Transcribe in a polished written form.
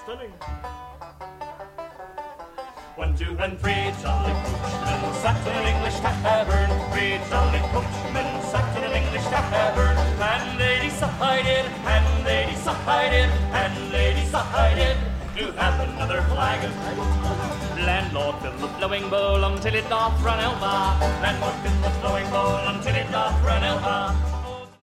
stunning. 1, 2, and 3, jolly coachmen sat in an English tavern. 3 jolly coachmen sat in an English tavern. And they decided, and they decided, and they decided to have another flagon. Landlord fill the flowing bowl until it doth run over. Landlord fill the flowing bowl until it doth run over.